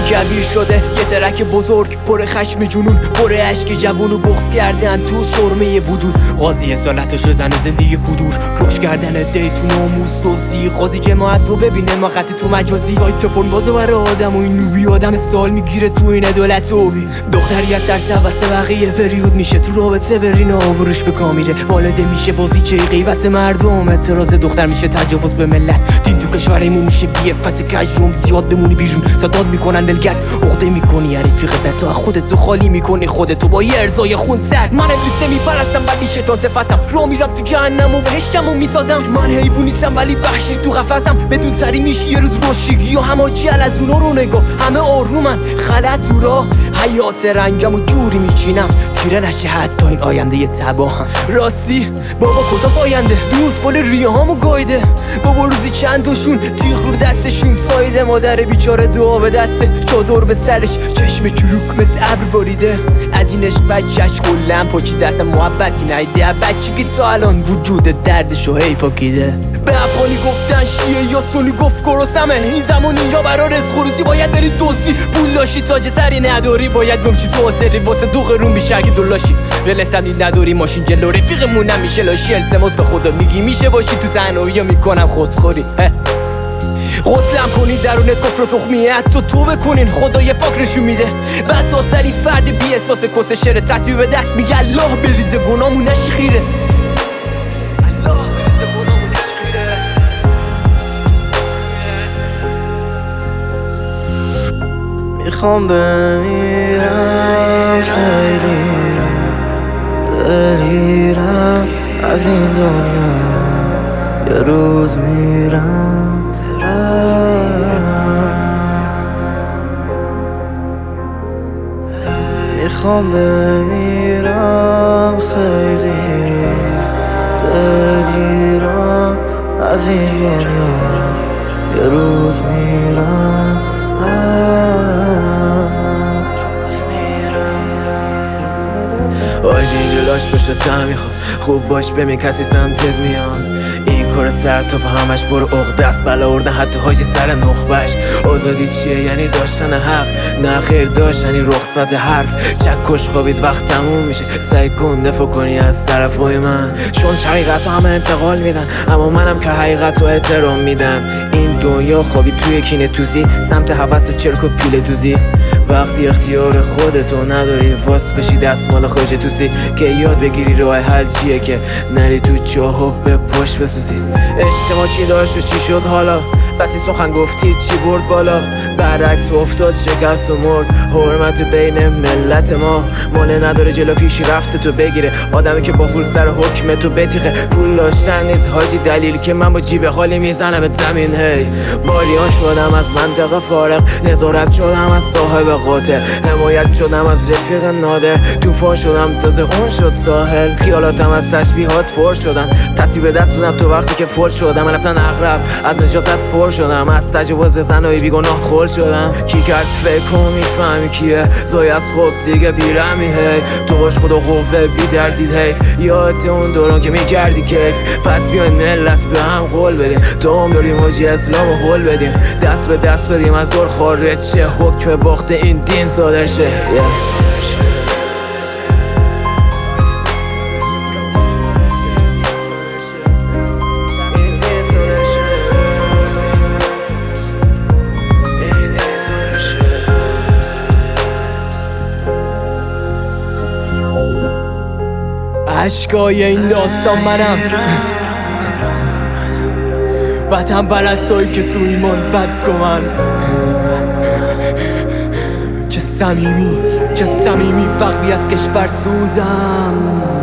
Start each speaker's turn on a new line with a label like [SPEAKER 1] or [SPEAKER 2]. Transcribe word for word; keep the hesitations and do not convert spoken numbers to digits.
[SPEAKER 1] کویر شده یه ترک بزرگ، پر خشم جنون، پر عشق جوون و بغض کردن تو سرمه وجود. قاضی اصالت شدن زندگی کدور، روش کردن دیتون ناموس توزی. قاضی جماعت رو ببینه مقطع تو مجازی. سایت پون بازه برای آدم و این نوبی آدم سال میگیره تو این عدالت توبی. دختریت ترس واسه بقیه پریود میشه تو رابطه برین آبروش به کامیره. والده میشه بازی چه غیبت مردم، اعتراض دختر میشه تجاوز به ملت. دین تو کشورمون میشه بی‌عفت کجروم، زیاد بمونی بیرون صداد میکنن دلگرد. عقده میکنی حریفی خدت تو خودت تو خالی میکنی خودتو با یه ارزای خون سر. من ابلیس نمیپرستم ولی شیطان صفتم، رو میرم تو جهنم و بهشتم و میسازم. من حیوان نیستم ولی وحشی تو قفسم، بدون سری میشی یه روز رشیگی و هماجی از اونا رو نگاه. همه آرومن غلط تو راه، حیات رنگم و جوری میچینم تیره نشه حتی این آینده یه تباهم. راستی بابا کجاست آینده؟ دود قول ریه هامو گایده. بابا روزی چند تاشون تیغ رو دستشون سایده. مادر بیچاره دعا به دسته، چادر به سرش، چشم چروک مثل ابر باریده. از این عشق بچهش کلن پاکیده، اصلا محبتی نیده بچه که تا الان وجود دردشو هی پاکیده. به افغانی گفتن شیعه یا سنی گفت کرسمه. این زمان اینجا برا رزق و روزی باید بری دوستی. پول داشتی تاج سری نداری باید گمچی تو حاضری واسه دو قرون بیشه اگه دلاشی. ولت تمدید نداری ماشین جلو رفیقمون نمیشه لاشی. التماس به خدا میگی میشه باشی تو تنهایی یا میکنم خودخوری. غسلم کنید درونت کفر و تخمیت تو تو بکنین خدای فاک نشون میده. بعد سری فرد بی احساس کس شر تصویر به دست میگه الله بریزه گنامون نشی خیره.
[SPEAKER 2] میخوام بمیرم خیلی دلیرم از این دنیا، یه روز میرم میخوام بمیرم خیلی دلیرم از این دنیا، یه روز میرم
[SPEAKER 1] آج این جلاش باشه تا میخوام خوب باش ببین کسی سمتت میان. این کار سر تو همش برو عقده است بلا اردن حتی حاجی سر نخبش. آزادی چیه؟ یعنی داشتن حق، نه خیر داشتنی رخصت حرف. چکش خوابید وقت تموم میشه، سعی کن دفاع کنی از طرفای من، چون حقیقت رو همه انتقال میدن اما منم که حقیقت رو احترام میدم. این دنیا خوابی توی کینه توزی، سمت هوس و چرک و پیله دوزی. وقتی اختیار خودتو نداری واس بشی دستمال خوش توسی، که یاد بگیری راه حل چیه که نری تو چاه و به پشت بسوزی. اجتماع چی داشت و چی شد حالا؟ بسی سخن گفتید چی برد بالا؟ برعکس افتاد شکست و مرد حرمت بین ملت ما. ماله نداره جلو پیشی رفته تو بگیره، آدمی که با پول سر حکم تو بتیخه. پول داشتن نیست حاجی دلیل که من با جیب خالی میزنم به زمین. هی باریان شدم از منطقه فارغ، نظارت شدم از صاحب قاطع، حمایت شدم از رفیق نادر، توفان شدم تازه اون شد ساحل. خیالاتم از تشبیهات پر شدن، تصویر به دست بودم تو وقتی که فوت شدم. من اصلا اغرب از نجاست پر شدم، از تجاوز به زنای بیگناه خل شدم. کی کرد فکر کن میفهمی کیه، زای از خوب دیگه بیرمی. هی تو عشق و قوه بی دردید حیف، یادت اون دوران که میکردی کیف. پس بیاین ملت به هم قول بدیم، تا هم داریم حاجی اسلام و قول بدیم. دست به دست بدیم از دور خارج شه، حکم باخت این دین صادر شه. yeah.
[SPEAKER 3] عشقای این داستان منم، وطن پرستایی که تو ایمان بد کمن. چه صمیمی چه صمیمی فقری از کشور سوزم.